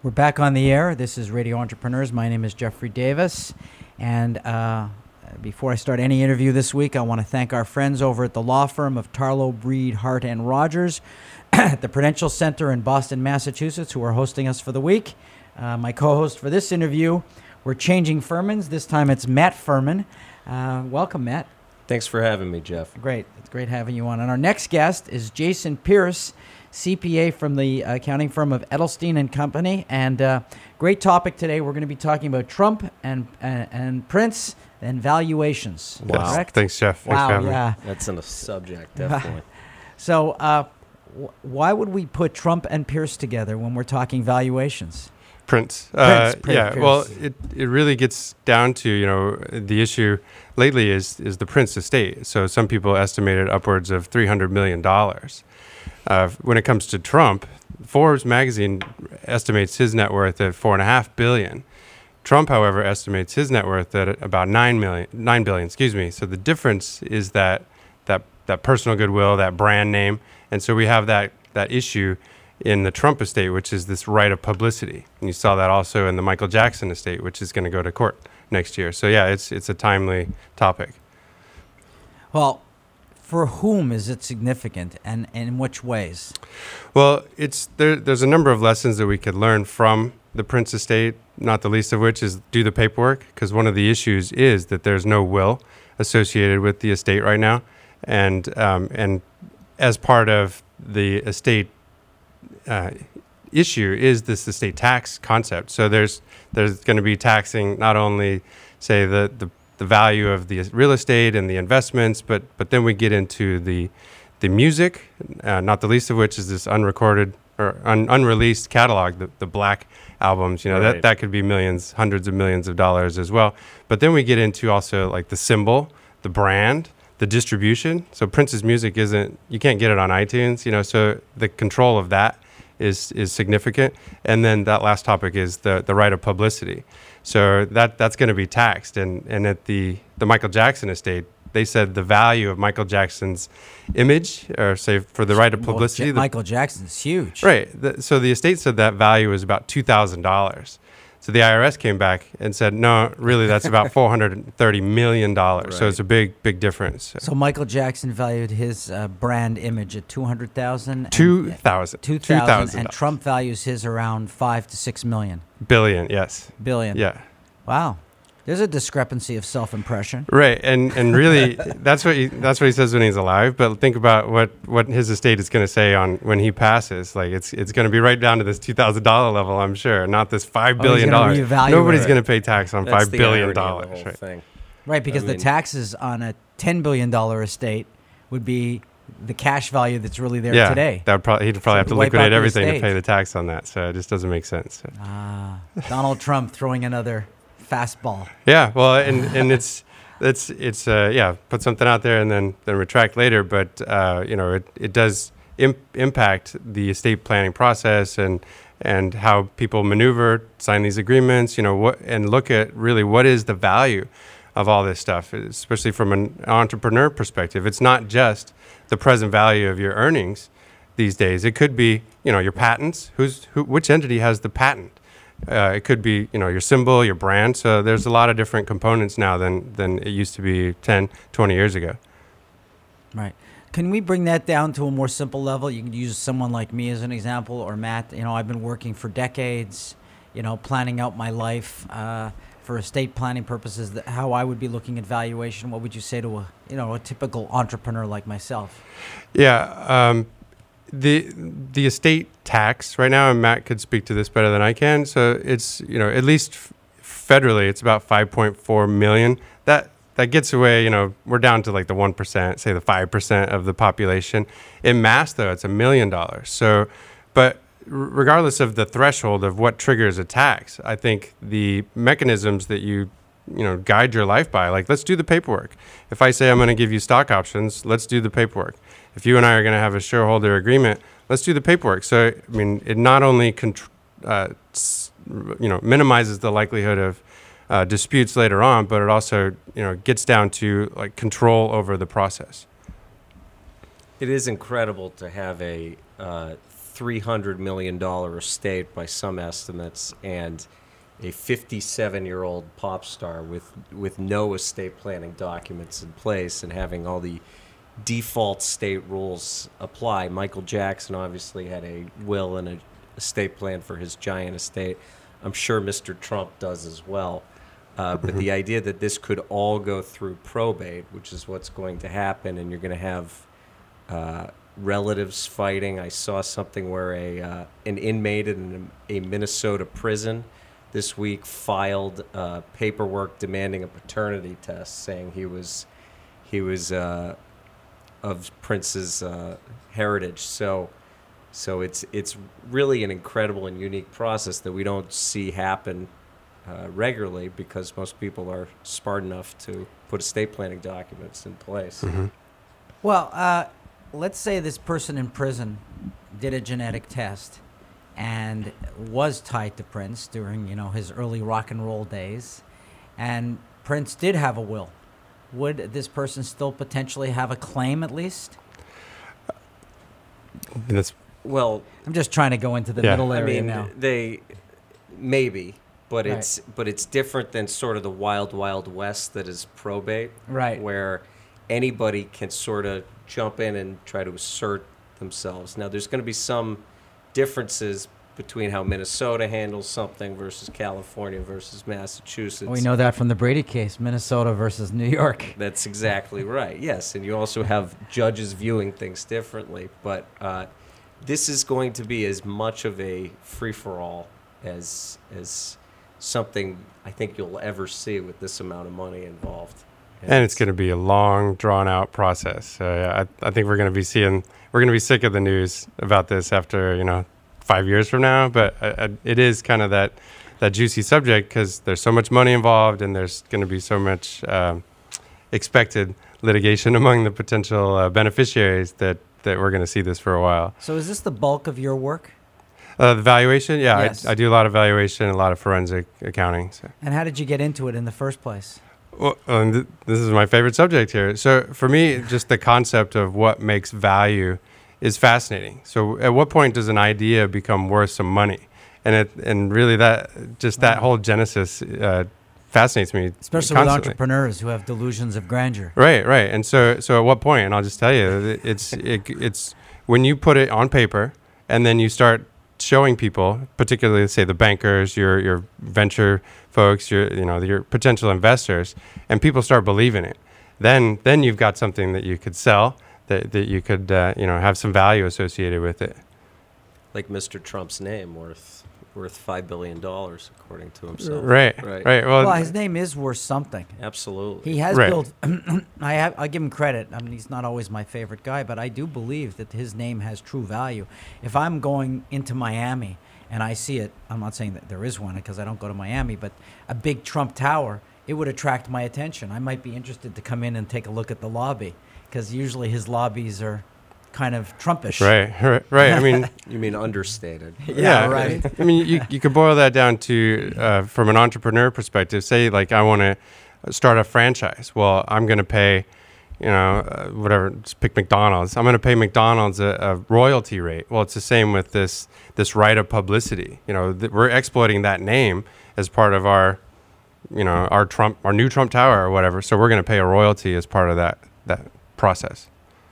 We're back on the air. This is Radio Entrepreneurs. My name is Jeffrey Davis. And before I start any interview this week, I want to thank our friends over at the law firm of Tarlow, Breed, Hart, and Rogers at the Prudential Center in Boston, Massachusetts, who are hosting us for the week. My co-host for this interview, we're changing Furmans. This time it's Matt Furman. Welcome, Matt. Thanks for having me, Jeff. Great. It's great having you on. And our next guest is Jason Pierce, CPA from the accounting firm of Edelstein and Company. And great topic today. We're going to be talking about Trump and Prince and valuations. Wow. Correct? Thanks, Jeff. Thanks for having me. That's in a subject, definitely. So why would we put Trump and Pierce together when we're talking valuations? Prince. Pierce. Well, it really gets down to, the issue lately is the Prince estate. So some people estimated upwards of $300 million. When it comes to Trump, Forbes magazine estimates his net worth at $4.5 billion. Trump, however, estimates his net worth at about $9 billion. So the difference is that personal goodwill, that brand name. And so we have that issue in the Trump estate, which is this right of publicity. And you saw that also in the Michael Jackson estate, which is going to go to court next year. So yeah, it's a timely topic. Well, for whom is it significant, and in which ways? Well, there's a number of lessons that we could learn from the Prince estate, not the least of which is do the paperwork, because one of the issues is that there's no will associated with the estate right now. And as part of the estate issue is this estate tax concept. So there's going to be taxing not only, say, the value of the real estate and the investments, but then we get into the music, not the least of which is this unrecorded or unreleased catalog, the Black albums. Right. that could be millions, hundreds of millions of dollars as well. But then we get into also like the symbol, the brand, the distribution. So Prince's music you can't get it on iTunes, so the control of that is significant. And then that last topic is the right of publicity. So that's going to be taxed. And at the Michael Jackson estate, they said the value of Michael Jackson's image, or say for the right of publicity. Michael Jackson's huge. Right. So the estate said that value was about $2,000. So the IRS came back and said, no, really, that's about $430 million. Right. So it's a big, big difference. So Michael Jackson valued his brand image at $200,000. $2,000. And Trump values his around $5 to $6 million. Billion, yes. Billion. Yeah. Wow. There's a discrepancy of self-impression. Right, and really, that's what he says when he's alive. But think about what his estate is going to say on when he passes. Like it's going to be right down to this $2,000 level, I'm sure, not this $5 billion. Nobody's going to pay tax on $5 billion. Right, because the taxes on a $10 billion estate would be the cash value that's really there today. He'd probably have to liquidate everything to pay the tax on that. So it just doesn't make sense. Donald Trump throwing another fastball. Yeah, well, and it's put something out there and then retract later, but it does impact the estate planning process and how people maneuver, sign these agreements, and look at really what is the value of all this stuff, especially from an entrepreneur perspective. It's not just the present value of your earnings these days. It could be, your patents. Which entity has the patent? It could be, your symbol, your brand. So there's a lot of different components now than it used to be 10, 20 years ago. Right. Can we bring that down to a more simple level? You can use someone like me as an example, or Matt. I've been working for decades, planning out my life for estate planning purposes, how I would be looking at valuation. What would you say to a typical entrepreneur like myself? Yeah. The estate tax right now, and Matt could speak to this better than I can. So it's, at least federally, it's about 5.4 million. That gets away, we're down to like the 1%, say the 5% of the population. In mass, though, it's $1 million. So, but regardless of the threshold of what triggers a tax, I think the mechanisms that you guide your life by, like, let's do the paperwork. If I say I'm going to give you stock options, let's do the paperwork. If you and I are going to have a shareholder agreement, let's do the paperwork. So, it not only minimizes the likelihood of disputes later on, but it also, gets down to like control over the process. It is incredible to have a $300 million estate by some estimates, and a 57-year-old pop star with no estate planning documents in place and having all the default state rules apply. Michael Jackson obviously had a will and a estate plan for his giant estate. I'm sure Mr. Trump does as well. But the idea that this could all go through probate, which is what's going to happen, and you're going to have relatives fighting. I saw something where an inmate in a Minnesota prison this week filed paperwork demanding a paternity test, saying he was of Prince's heritage. So it's really an incredible and unique process that we don't see happen regularly, because most people are smart enough to put estate planning documents in place. Well, let's say this person in prison did a genetic test and was tied to Prince during, his early rock and roll days, and Prince did have a will. Would this person still potentially have a claim, at least? Well, I'm just trying to go into the middle area now. They maybe, but Right. it's different than sort of the wild west that is probate, Right. where anybody can sort of jump in and try to assert themselves. Now, there's going to be some differences between how Minnesota handles something versus California versus Massachusetts. We know that from the Brady case, Minnesota versus New York. That's exactly right. Yes, and you also have judges viewing things differently. But this is going to be as much of a free-for-all as something I think you'll ever see with this amount of money involved. And it's going to be a long, drawn-out process. So I think we're going to be sick of the news about this after 5 years from now. But it is kind of that juicy subject, because there's so much money involved, and there's going to be so much expected litigation among the potential beneficiaries that we're going to see this for a while. So is this the bulk of your work? The valuation, yeah, Yes. I do a lot of valuation and a lot of forensic accounting. So. And how did you get into it in the first place? Well, this is my favorite subject here. So for me, just the concept of what makes value is fascinating. So at what point does an idea become worth some money? And really that whole genesis fascinates me. Especially constantly. with entrepreneurs who have delusions of grandeur. Right. And so at what point? And I'll just tell you, it's when you put it on paper and then you start showing people, particularly say the bankers, your venture folks, your potential investors, and people start believing it. Then you've got something that you could sell, that you could have some value associated with it. Like Mr. Trump's name, worth $5 billion according to himself. Right. Well, his name is worth something. Absolutely. He has Right. built. I give him credit. I mean, he's not always my favorite guy, but I do believe that his name has true value. If I'm going into Miami and I see it, I'm not saying that there is one because I don't go to Miami, but a big Trump Tower, it would attract my attention. I might be interested to come in and take a look at the lobby, because usually his lobbies are kind of Trumpish. Right. I mean, You mean understated? Yeah, right. I mean, you could boil that down to from an entrepreneur perspective. Say, like, I want to start a franchise. Well, I'm going to pay, whatever. Just pick McDonald's. I'm going to pay McDonald's a royalty rate. Well, it's the same with this right of publicity. We're exploiting that name as part of our new Trump Tower or whatever. So we're going to pay a royalty as part of that process.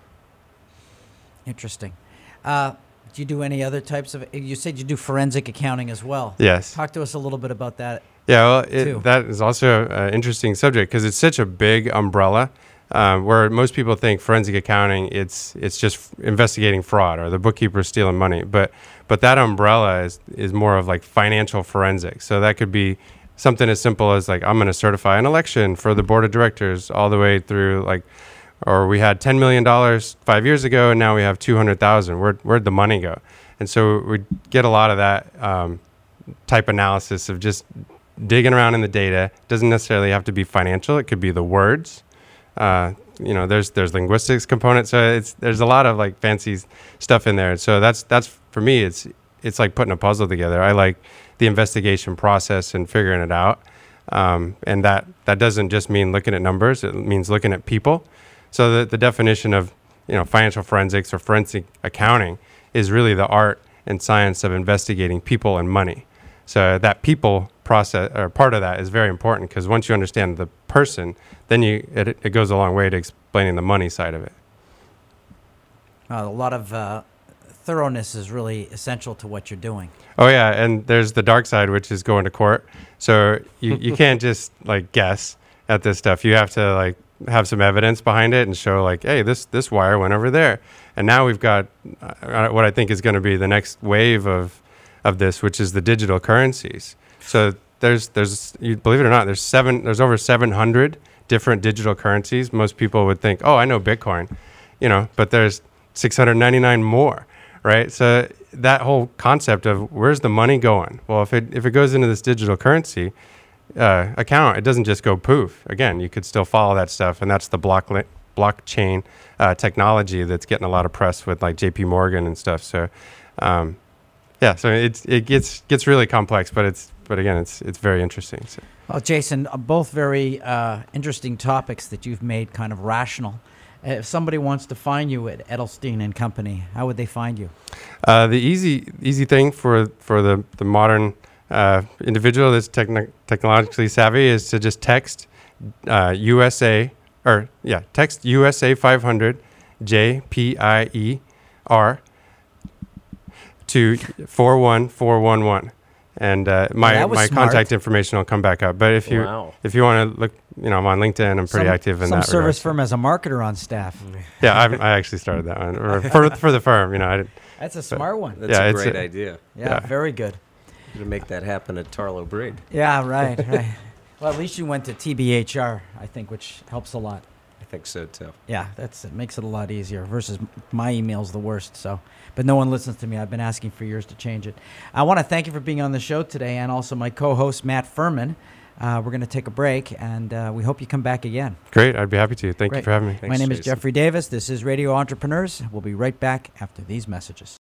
Interesting. Do you do any other types of? You said you do forensic accounting as well. Yes. Talk to us a little bit about that. Yeah, too. well, that is also an interesting subject, because it's such a big umbrella. Where most people think forensic accounting, it's just investigating fraud or the bookkeeper stealing money. But that umbrella is more of like financial forensics. So that could be something as simple as like, I'm going to certify an election for the board of directors, all the way through like, or we had $10 million 5 years ago, and now we have $200,000. Where'd the money go? And so we get a lot of that type analysis of just digging around in the data. It doesn't necessarily have to be financial. It could be the words. There's linguistics components. So there's a lot of like fancy stuff in there. So that's for me. It's like putting a puzzle together. I like the investigation process and figuring it out. And that doesn't just mean looking at numbers. It means looking at people. So the definition of financial forensics or forensic accounting is really the art and science of investigating people and money. So that people process, or part of that, is very important, because once you understand the person, then it goes a long way to explaining the money side of it. A lot of thoroughness is really essential to what you're doing. Oh yeah, and there's the dark side, which is going to court. So you can't just like guess at this stuff. You have to like have some evidence behind it and show like, hey, this wire went over there. And now we've got what I think is going to be the next wave of this, which is the digital currencies. So there's you believe it or not, there's over 700 different digital currencies. Most people would think, oh, I know Bitcoin, but there's 699 more, right? So that whole concept of where's the money going? Well, if it goes into this digital currency account, it doesn't just go poof. Again, you could still follow that stuff, and that's the blockchain technology that's getting a lot of press with like JP Morgan and stuff. So so it gets really complex, but again it's very interesting. So. Well, Jason, both very interesting topics that you've made kind of rational. If somebody wants to find you at Edelstein and Company, how would they find you? The easy thing for the modern individual that's technologically savvy is to just text USA text USA 500 JPIER to 41411, and my contact information will come back up. But if you want to look, I'm on LinkedIn. I'm pretty active in that. Some service firm has a marketer on staff. Yeah, I actually started that one for the firm. That's a smart one. That's a great idea. Yeah, very good. To make that happen at Tarlow Breed. Yeah, right. Well, at least you went to TBHR, I think, which helps a lot. I think so too. Yeah, it makes it a lot easier versus my email's the worst. So, but no one listens to me. I've been asking for years to change it. I want to thank you for being on the show today, and also my co-host Matt Furman. We're going to take a break, and we hope you come back again. Great, I'd be happy to. Thank you for having me. My name is Jeffrey Davis. This is Radio Entrepreneurs. We'll be right back after these messages.